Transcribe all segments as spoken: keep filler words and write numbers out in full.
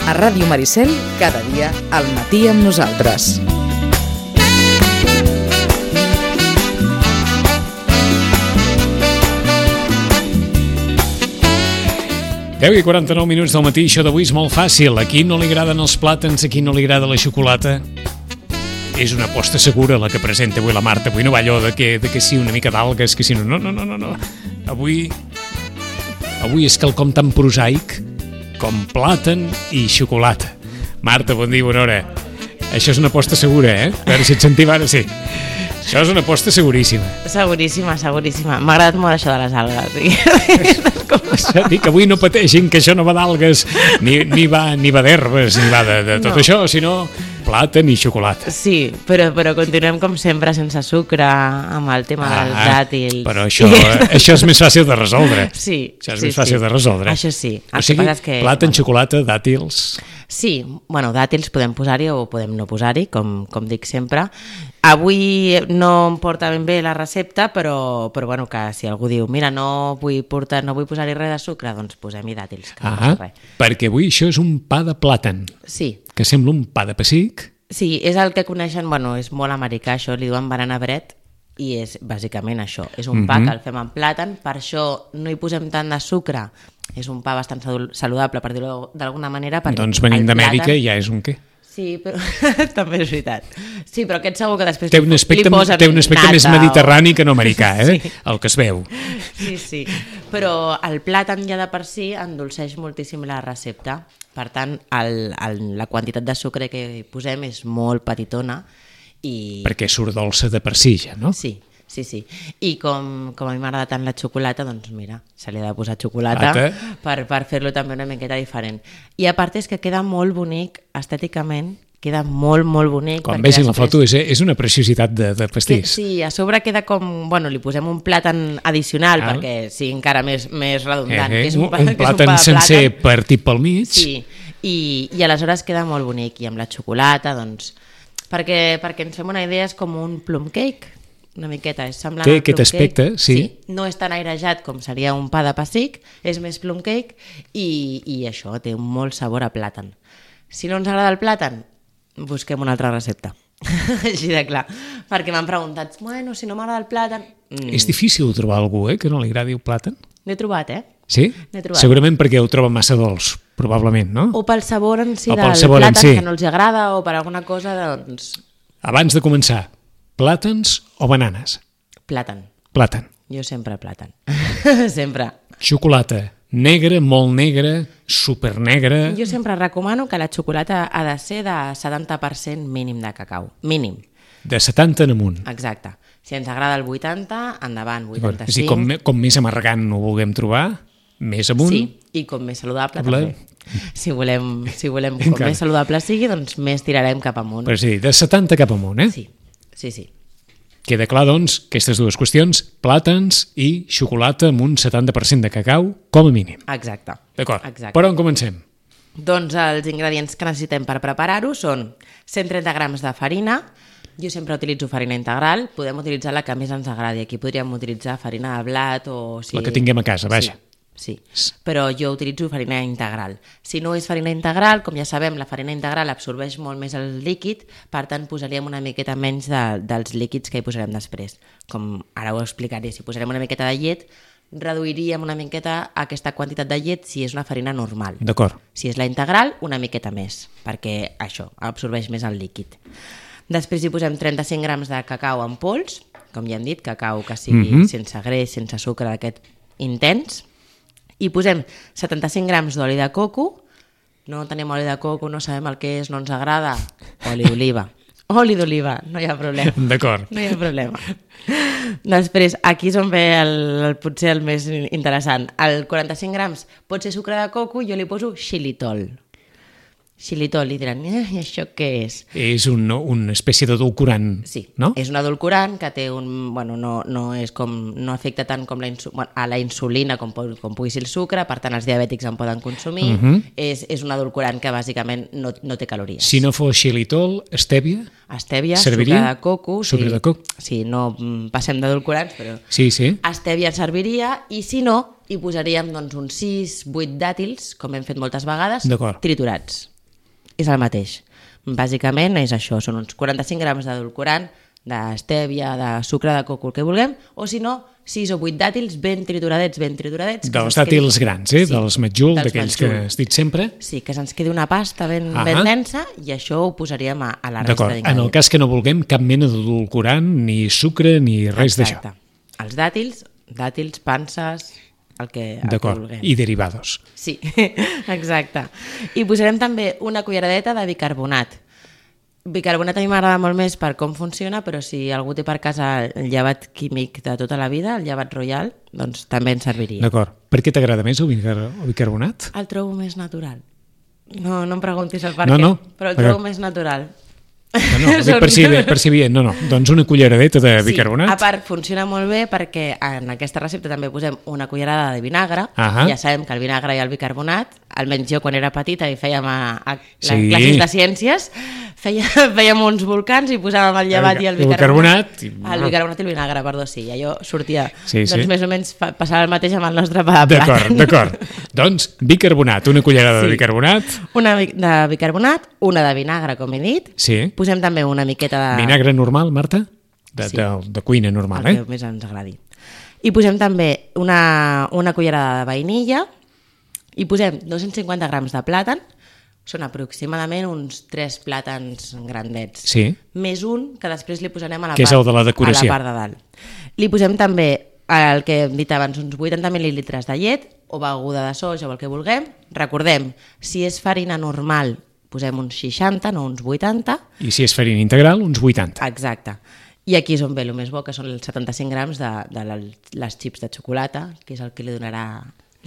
A Ràdio Maricel, cada dia al matí amb nosaltres. deu i quaranta-nou minuts del matí, això d'avui és molt fàcil. A qui no li agraden els plàtans, a qui no li agrada la xocolata? És una aposta segura la que presenta avui la Marta. Avui no va allò de que, de que sí, una mica d'algues, que si no, no, no, no, no. Avui, avui és quelcom tan prosaic com plàtan i xocolata. Marta, bon dia, bona hora. Això és una aposta segura, eh? A veure si et sentim ara, sí. Això és una aposta seguríssima. Seguríssima, seguríssima. M'ha agradat molt això de les algues. Sí. Dic que avui no pateixin, que això no va d'algues, ni, ni va, ni va d'herbes, ni va de, de tot no. Això, sinó plàtan i xocolata. Sí, però, però continuem com sempre sense sucre, amb el tema ah, dels dàtils. Però això, això és més fàcil de resoldre. Sí, això és sí, més fàcil sí. de resoldre. Això sí. El o sigui, que que, plàtan, bueno, xocolata, dàtils... Sí, bueno, dàtils podem posar-hi o podem no posar-hi, com, com dic sempre. Avui no em porta ben bé la recepta, però, però bueno, que si algú diu mira, no vull, portar, no vull posar-hi res de sucre, doncs posem-hi dàtils. Que ah, no perquè avui això és un pa de plàtan. Sí. Que sembla un pa de pessic. Sí, és el que coneixen, bueno, és molt americà això, li diuen banana bread, i és bàsicament això, és un pa mm-hmm. que el fem amb plàtan, per això no hi posem tant de sucre, és un pa bastant saludable, per dir-ho d'alguna manera. Doncs venint d'Amèrica ja és un què? Sí, però també és veritat. Sí, però aquest segur que després té un aspecte, li posen té un aspecte nata més mediterrani o... que no americà, eh? Sí. El que es veu. Sí, sí. Però el plàtan ja de per si endolceix moltíssim la recepta. Per tant, el, el, la quantitat de sucre que hi posem és molt petitona. I... Perquè surt dolça de per si ja, no? Sí. Sí, sí. I com, com a mi m'agrada tant la xocolata, doncs mira, se li ha de posar xocolata per, per fer-lo també una miqueta diferent. I a part és que queda molt bonic, estèticament, queda molt, molt bonic. Quan vegin després... la foto és, és una preciositat de, de pastís. Que, sí, a sobre queda com, bueno, li posem un plàtan addicional ah. perquè sigui encara més, més redundant. Eh, eh. Que és un, un, un plàtan un sencer partit pel mig. Sí, i, i aleshores queda molt bonic. I amb la xocolata, doncs... Perquè, perquè ens fem una idea, és com un plum cake, una miqueta, és semblant té al aquest aspecte, cake. Sí. sí. No és tan airejat com seria un pa de pessic, és més plum cake i, i això, té un molt sabor a plàtan. Si no ens agrada el plàtan, busquem una altra recepta. Així de clar. Perquè m'han preguntat, bueno, si no m'agrada el plàtan... Mm. És difícil trobar algú, eh, que no li agradi el plàtan? L'he trobat, eh? Sí? Trobat. Segurament perquè ho troba massa dolç, probablement, no? O pel sabor en si o del sabor plàtan, si. que no els agrada, o per alguna cosa, doncs... Abans de començar, plàtans o bananes? Plàtan. Plàtan. Jo sempre plàtan. Sempre. Xocolata. Negra, molt negra, supernegra... Jo sempre recomano que la xocolata ha de ser de setanta per cent mínim de cacau. Mínim. De setanta en amunt. Exacte. Si ens agrada el vuitanta, endavant, vuitanta-cinc. És a dir, com, com més amargant ho vulguem trobar, més amunt... Sí, i com més saludable també. Si volem, si volem com més saludable sigui, doncs més tirarem cap amunt. Però sí, de setanta cap amunt, eh? Sí, sí, sí. Queda clar, doncs, aquestes dues qüestions, plàtans i xocolata amb un setanta per cent de cacau, com a mínim. Exacte. D'acord. Exacte. Per on comencem? Doncs els ingredients que necessitem per preparar-ho són cent trenta grams de farina. Jo sempre utilitzo farina integral, podem utilitzar la que més ens agradi. Aquí podríem utilitzar farina de blat o... Si... La que tinguem a casa, vaja. Sí. Sí, però jo utilitzo farina integral. Si no és farina integral, com ja sabem, la farina integral absorbeix molt més el líquid, per tant posaríem una miqueta menys de, dels líquids que hi posarem després. Com ara ho explicaré, si posarem una miqueta de llet, reduiríem una miqueta aquesta quantitat de llet si és una farina normal. D'acord. Si és la integral, una miqueta més, perquè això, absorbeix més el líquid. Després hi posem trenta-cinc grams de cacau en pols, com ja hem dit, cacau que sigui mm-hmm. sense greix, sense sucre d'aquest intens. I posem setanta-cinc grams d'oli de coco, no tenim oli de coco, no sabem el que és, no ens agrada, oli d'oliva. Oli d'oliva, no hi ha problema. D'acord. No hi ha problema. Després, aquí és on ve el, el, potser el més interessant. El quaranta-cinc grams pot ser sucre de coco, jo li poso xilitol. Xilitol, i diran, eh, i això què és? És un, una espècie d'edulcorant, sí, no? És un edulcorant que té un... Bueno, no, no, és com, no afecta tant com la, insu, bueno, a la insulina com, com pugui ser el sucre, per tant els diabètics en poden consumir. Uh-huh. és, és un edulcorant que bàsicament no, no té calories. Si no fos xilitol, estèvia? Estèvia, serviria? Sucre de coco. Sucre sí, de coco. Sí, no passem d'edulcorants, però... Sí, sí. Estèvia serviria, i si no, hi posaríem doncs, uns sis vuit dàtils, com hem fet moltes vegades, triturats. és el mateix. Bàsicament és això, són uns quaranta-cinc grams d'edulcorant, d'estèvia, de sucre de coco, el que vulguem, o si no, sis o vuit dàtils ben trituradets, ben trituradets. Dels dàtils grans, eh? Sí, dels Majul, dels d'aquells que Majul. has dit sempre. Sí, que se'ns quedi una pasta ben, Ah. ben densa i això ho posaríem a, a la resta D'acord, en el d'ingredients. cas que no vulguem cap mena d'edulcorant, ni sucre, ni res d'això. Exacte. Els dàtils, dàtils, panses, el que, el que D'acord, vulguem. i derivados. Sí, exacte. I posarem també una culleradeta de bicarbonat. Bicarbonat a mi m'agrada molt més per com funciona, però si algú té per casa el llevat químic de tota la vida, el llevat royal, doncs també ens serviria. D'acord. Per què t'agrada més el bicar- el bicarbonat? El trobo més natural. No, no em preguntis el per No, què, no. però el D'acord. trobo més natural. No, no, dic per si, per si bien. No, no. Doncs una culleradeta de bicarbonat. Sí, a part, funciona molt bé perquè en aquesta recepta també posem una cullerada de vinagre. Ahà. Ja sabem que el vinagre i el bicarbonat, almenys jo quan era petita i fèiem a, a les Sí. classes de ciències, feia, fèiem uns volcans i posàvem el llevat El i el bica- el bicarbonat. bicarbonat i- El bicarbonat i el vinagre, perdó, sí. I allò sortia, Sí, sí. doncs més o menys fa- passava el mateix amb el nostre pa de D'acord, plàtan. d'acord. Doncs bicarbonat, una cullerada de Sí. bicarbonat. Una bi- de bicarbonat, una de vinagre, com he dit. Sí. Posem també una miqueta de... Vinagre normal, Marta? De, Sí. de, de cuina normal, el eh? que més ens agradi. I posem també una, una cullerada de vainilla i posem dos-cents cinquanta grams de plàtan, són aproximadament uns tres plàtans grandets, Sí. més un que després li posarem a la, Que és part, el de la decoració. a la part de dalt. Li posem també el que hem dit abans, uns vuitanta mil·lilitres de llet o beguda de soja o el que vulguem. Recordem, si és farina normal, posem uns seixanta, no uns vuitanta. I si és farina integral, uns vuitanta. Exacte. I aquí és on ve el més bo, que són els setanta-cinc grams de, de les xips de xocolata, que és el que li donarà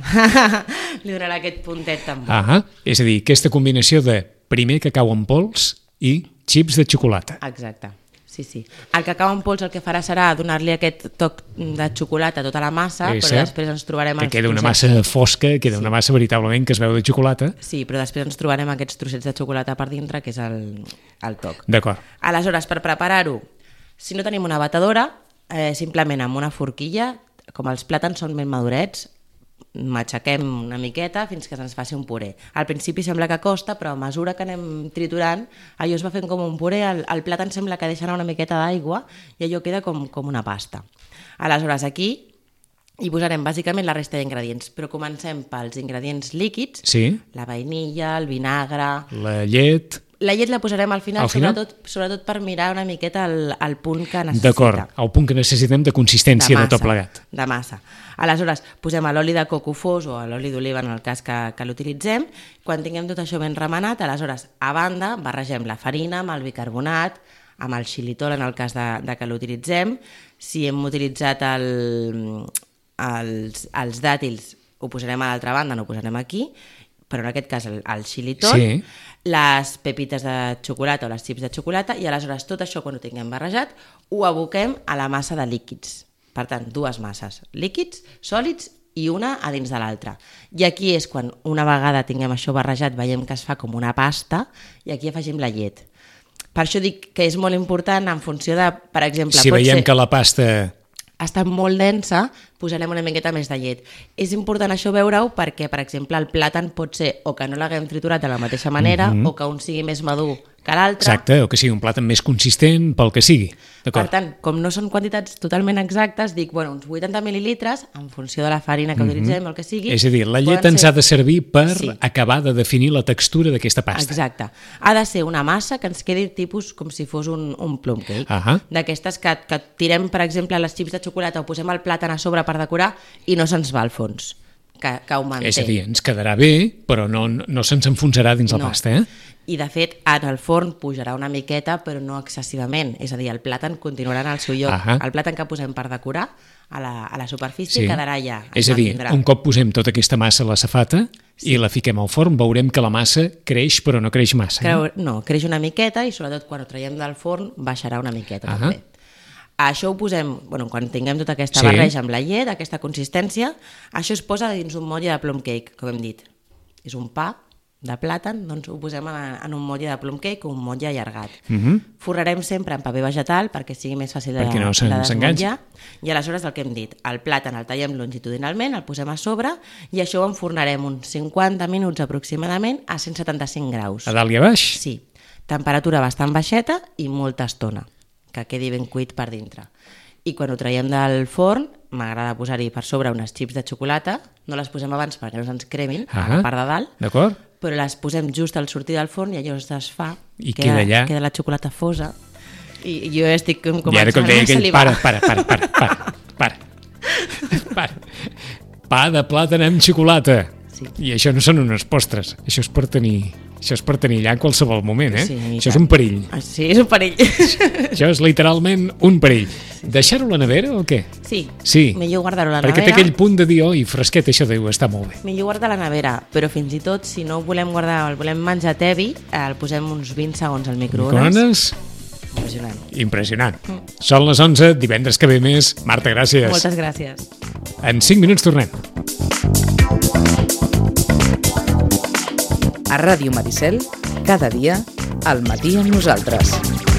li donarà aquest puntet tan bo. Ah, és a dir, aquesta combinació de primer cacau en pols i xips de xocolata. Exacte. Sí, sí. El cacau en pols el que farà serà donar-li aquest toc de xocolata a tota la massa, És però cert. després ens trobarem... Que els queda una trossets- massa fosca, queda una massa veritablement que es veu de xocolata. Sí, però després ens trobarem aquests trossets de xocolata per dintre, que és el, el toc. D'acord. Aleshores, per preparar-ho, si no tenim una batedora, eh, simplement amb una forquilla, com els plàtans són ben madurets, matxaquem una miqueta fins que se'ns faci un puré. Al principi sembla que costa, però a mesura que anem triturant, allò es va fent com un puré, el, el plàtan sembla que deixarà una miqueta d'aigua i allò queda com, com una pasta. Aleshores, aquí hi posarem bàsicament la resta d'ingredients, però comencem pels ingredients líquids, Sí, la vainilla, el vinagre... la llet... La llet la posarem al final, Al final? Sobretot, sobretot per mirar una miqueta el, el punt que necessita. D'acord, el punt que necessitem de consistència de, de tot plegat. De massa. Aleshores, posem l'oli de coco fos o l'oli d'oliva en el cas que, que l'utilitzem. Quan tinguem tot això ben remenat, aleshores, a banda, barregem la farina amb el bicarbonat, amb el xilitol en el cas de, de que l'utilitzem. Si hem utilitzat el, els, els dàtils, ho posarem a l'altra banda, no ho posarem aquí, però en aquest cas el, el xilitol, Sí. les pepites de xocolata o les xips de xocolata, i aleshores tot això, quan ho tinguem barrejat, ho aboquem a la massa de líquids. Per tant, dues masses, líquids, sòlids i una a dins de l'altra. I aquí és quan una vegada tinguem això barrejat, veiem que es fa com una pasta i aquí afegim la llet. Per això dic que és molt important en funció de, per exemple... Si pot veiem ser, que la pasta... està molt densa, posarem una miqueta més de llet. És important això veure-ho perquè, per exemple, el plàtan pot ser o que no l'haguem triturat de la mateixa manera Mhm. o que un sigui més madur que l'altre. Exacte, o que sigui un plàtan més consistent, pel que sigui. Per D'acord. tant, com no són quantitats totalment exactes, dic, bueno, uns vuitanta mil·lilitres, en funció de la farina que utilitzem, el que sigui... És a dir, la llet poden ens ser- ha de servir per Sí. acabar de definir la textura d'aquesta pasta. Exacte. Ha de ser una massa que ens quedi tipus com si fos un, un plum cake. Ahà. D'aquestes que, que tirem, per exemple, les xips de xocolata o posem el plàtan a sobre per decorar i no se'ns va al fons, que, que ho manté. És a dir, ens quedarà bé, però no, no se'ns enfonsarà dins la No. pasta, eh? I de fet, en el forn pujarà una miqueta, però no excessivament. És a dir, el plàtan continuarà en el seu lloc. Ahà. El plàtan que posem per decorar a la, a la superfície Sí. quedarà allà. És es a dir, mantindrà. un cop posem tota aquesta massa a la safata i la fiquem al forn, veurem que la massa creix, però no creix massa. Creu, no, creix una miqueta i sobretot quan ho traiem del forn baixarà una miqueta. Ahà. També. Això ho posem, bueno, quan tinguem tota aquesta Sí. barreja amb la llet, aquesta consistència, això es posa dins un motlle de plum cake, com hem dit. És un pa de plàtan, doncs ho posem en un motlle de plum cake o un motlle allargat. Uh -huh. Forrarem sempre en paper vegetal perquè sigui més fàcil de, perquè no de desmotllar. I aleshores el que hem dit, el plàtan el tallem longitudinalment, el posem a sobre i això ho enfornarem uns cinquanta minuts aproximadament a cent setanta-cinc graus. A dalt i a baix? Sí, temperatura bastant baixeta i molta estona, que quedi ben cuit per dintre. I quan ho traiem del forn, m'agrada posar-hi per sobre unes xips de xocolata, no les posem abans perquè no se'ns cremin, ah, a la part de dalt, d'acord, però les posem just al sortir del forn i allò es desfà, i queda, queda allà, queda la xocolata fosa, i jo estic començant I ara, com deia a salivar. Para, para, para, para, para, para, para. Pa de plàtan amb xocolata. Sí. I això no són unes postres, això és per tenir... Això és per tenir allà en qualsevol moment, eh? Sí, això és un perill. Sí, és un perill. Això és literalment un perill. Deixar-ho a la nevera o què? Sí, sí. millor guardar-ho a la Perquè nevera. Perquè té aquell punt de dir, oi, fresquet, això deu estar molt bé. Millor guardar a la nevera, però fins i tot, si no ho volem guardar, el volem menjar tebi, el posem uns vint segons al microones. Microones? Impressionant. Impressionant. Mm. Són les onze, divendres que ve més. Marta, gràcies. Moltes gràcies. En cinc minuts tornem. A Ràdio Maricel, cada dia, al matí amb nosaltres.